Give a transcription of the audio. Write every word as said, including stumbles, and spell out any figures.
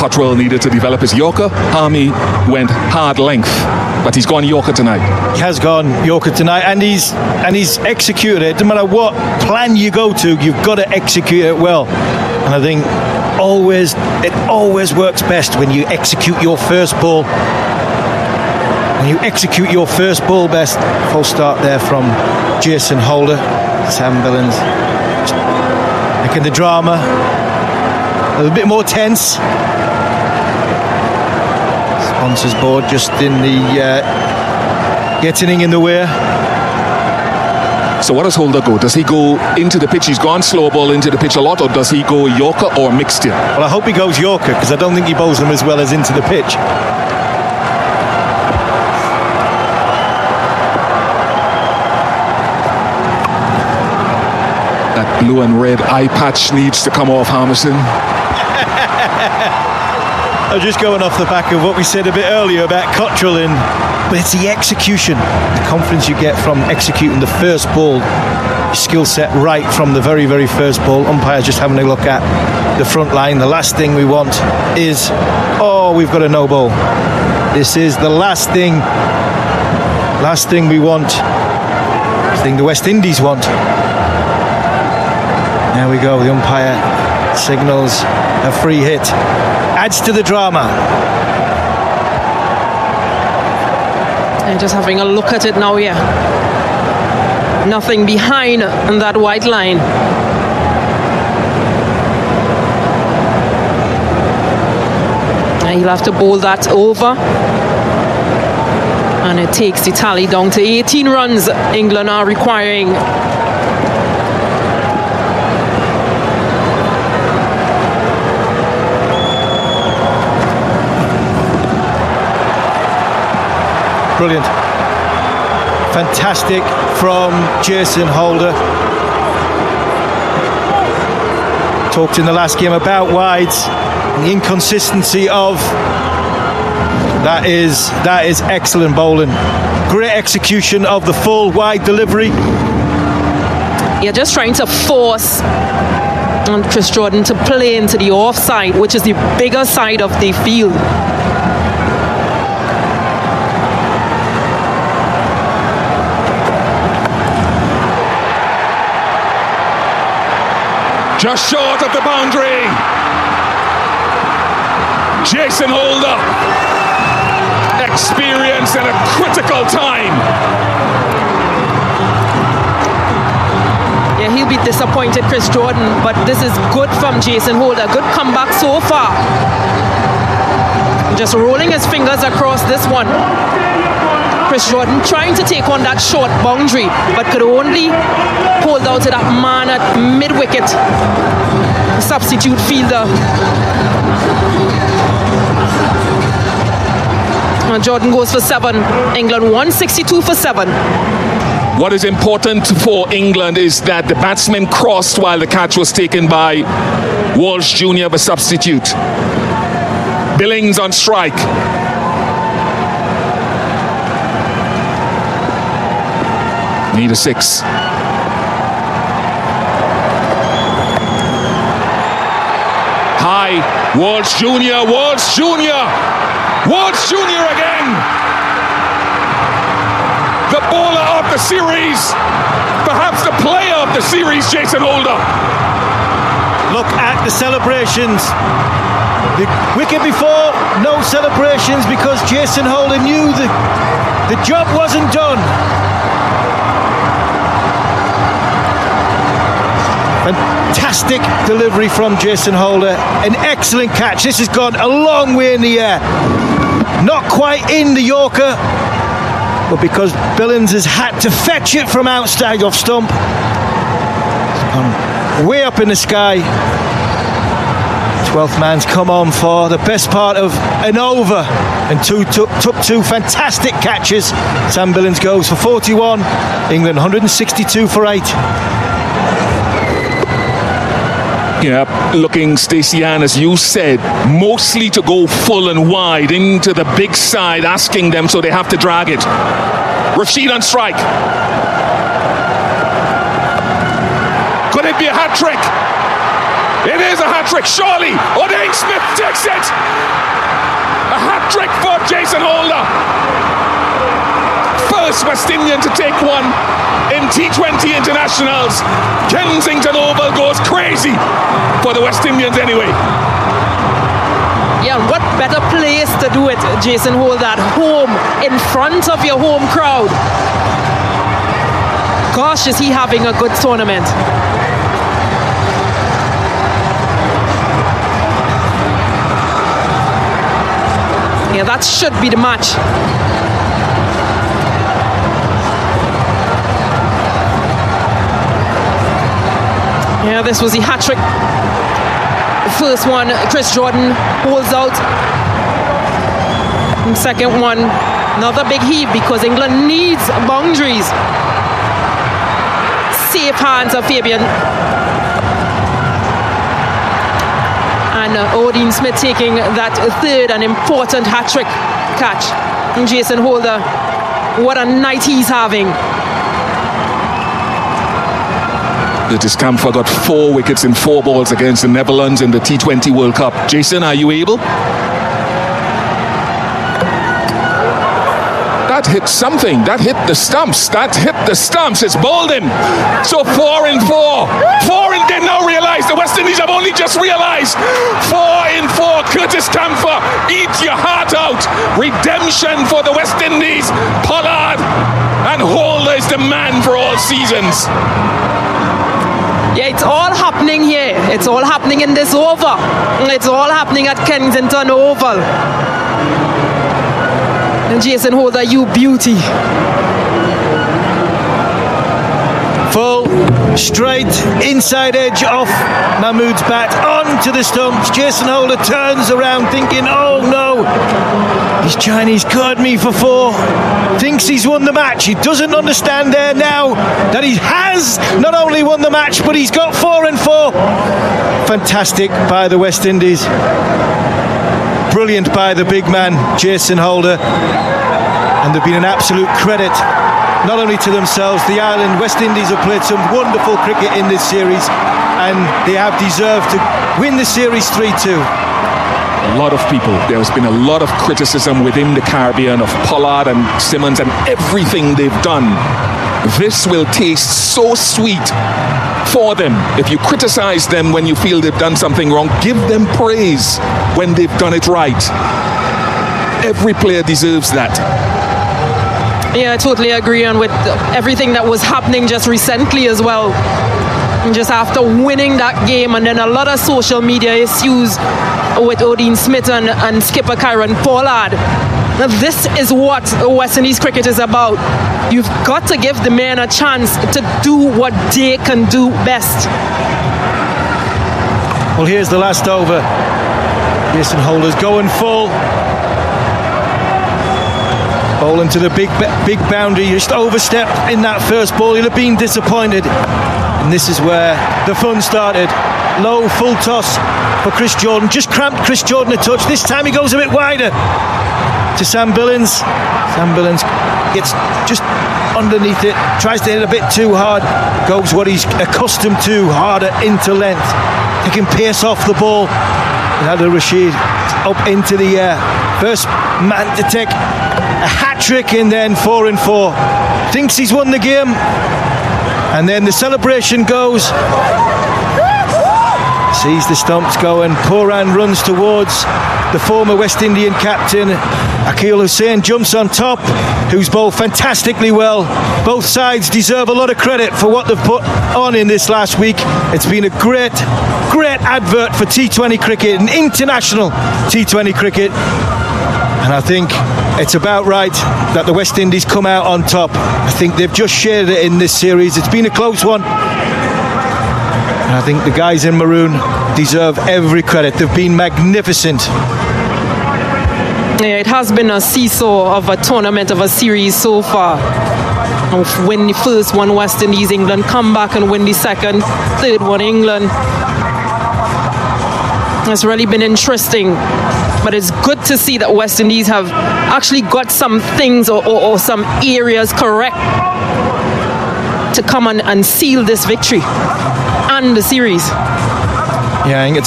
Cottrell needed to develop his Yorker. Harmy went hard length, but he's gone Yorker tonight. He has gone Yorker tonight, and he's and he's executed it. No matter what plan you go to, you've got to execute it well. And I think always it always works best when you execute your first ball. When you execute your first ball best. Full start there from Jason Holder. Sam Billings making the drama a little bit more tense. Sponsors board just in the uh, getting in the way. So what does Holder go? Does he go into the pitch? He's gone slow ball into the pitch a lot, or does he go Yorker or mixed in? Well, I hope he goes Yorker, because I don't think he bowls them as well as into the pitch. That blue and red eye patch needs to come off Harmison. I'm just going off the back of what we said a bit earlier about Cottrell, in, but it's the execution, the confidence you get from executing the first ball, your skill set right from the very, very first ball. Umpires just having a look at the front line. The last thing we want is, oh, we've got a no ball. This is the last thing, last thing we want, the thing the West Indies want. There we go, the umpire signals a free hit. Adds to the drama. And just having a look at it now, yeah. Nothing behind that white line. And he'll have to bowl that over. And it takes the tally down to eighteen runs. England are requiring. Brilliant. Fantastic from Jason Holder. Talked in the last game about wides and the inconsistency of that is that is excellent bowling. Great execution of the full wide delivery. You're just trying to force on Chris Jordan to play into the offside, which is the bigger side of the field. Just short of the boundary. Jason Holder. Experience at a critical time. Yeah, he'll be disappointed, Chris Jordan, but this is good from Jason Holder. Good comeback so far. Just rolling his fingers across this one. Chris Jordan trying to take on that short boundary, but could only hold out to that man at mid-wicket. Substitute fielder. And Jordan goes for seven. England one sixty-two for seven. What is important for England is that the batsman crossed while the catch was taken by Walsh Junior, the substitute. Billings on strike. Need a six. High. Walsh Junior. Walsh Junior. Walsh Junior again. The bowler of the series. Perhaps the player of the series, Jason Holder. Look at the celebrations. The wicket before, no celebrations because Jason Holder knew the, the job wasn't done. Fantastic delivery from Jason Holder. An excellent catch. This has gone a long way in the air. Not quite in the Yorker, but because Billings has had to fetch it from outside off stump. It's gone way up in the sky. twelfth man's come on for the best part of an over, and two took, took two fantastic catches. Sam Billings goes for forty-one. England one sixty-two for eight. Yeah, looking, Stacey Ann, as you said, mostly to go full and wide into the big side, asking them, so they have to drag it. Rashid on strike. Could it be a hat trick? It is a hat trick, surely. O'Dane Smith takes takes it! A hat-trick for Jason Holder. First West Indian to take one in T twenty internationals. Kensington Oval goes crazy for the West Indians anyway. Yeah, what better place to do it, Jason Holder, at home, in front of your home crowd. Gosh, is he having a good tournament. Yeah, that should be the match. Yeah, this was the hat-trick. First one, Chris Jordan holds out. Second one, another big heave because England needs boundaries. Safe hands of Fabian. And uh, Odean Smith taking that third and important hat-trick catch. And Jason Holder, what a night he's having. British Camphor got four wickets in four balls against the Netherlands in the T twenty World Cup. Jason, are you able? That hit something. That hit the stumps. That hit the stumps. It's bowled him. So four in four. Four in. They now realize the West Indies have only just realized. Four in four. Curtis Camphor, eat your heart out. Redemption for the West Indies. Pollard and Holder is the man for all seasons. Yeah, it's all happening here. It's all happening in this over. It's all happening at Kensington Oval. And Jason Holder, you beauty. Full, straight, inside edge off Mahmood's bat, onto the stumps. Jason Holder turns around thinking, oh no, he's Chinese caught me for four. Thinks he's won the match. He doesn't understand there now that he has not only won the match, but he's got four and four. Fantastic by the West Indies. Brilliant by the big man, Jason Holder. And they've been an absolute credit, not only to themselves, the island. West Indies have played some wonderful cricket in this series, and they have deserved to win the series three two. A lot of people, there's been a lot of criticism within the Caribbean of Pollard and Simmons and everything they've done. This will taste so sweet for them. If you criticize them when you feel they've done something wrong, give them praise when they've done it right. Every player deserves that. Yeah, I totally agree, and with everything that was happening just recently as well. And just after winning that game, and then a lot of social media issues with Odean Smith and, and skipper Kieron Pollard. Now this is what West Indies cricket is about. You've got to give the men a chance to do what they can do best. Well, here's the last over. Jason Holder's going full. Bowling to the big big boundary, just overstepped in that first ball. He'll have been disappointed. And this is where the fun started. Low, full toss for Chris Jordan. Just cramped Chris Jordan a touch. This time he goes a bit wider to Sam Billings. Sam Billings gets just underneath it, tries to hit a bit too hard, goes what he's accustomed to, harder into length. Taking pace off the ball. Adil Rashid up into the air. First man to take a hat-trick, and then four and four. Thinks he's won the game, and then the celebration goes. Sees the stumps going. Pooran runs towards the former West Indian captain. Akeal Hussain jumps on top, who's bowled fantastically well. Both sides deserve a lot of credit for what they've put on in this last week. It's been a great, great advert for T twenty cricket and international T twenty cricket. And I think it's about right that the West Indies come out on top. I think they've just shared it in this series. It's been a close one. And I think the guys in maroon deserve every credit. They've been magnificent. Yeah, it has been a seesaw of a tournament, of a series so far. Win the first one, West Indies, England. Come back and win the second. Third one, England. It's really been interesting. But it's good to see that West Indies have actually got some things or, or, or some areas correct to come and, and seal this victory and the series. Yeah, I think it's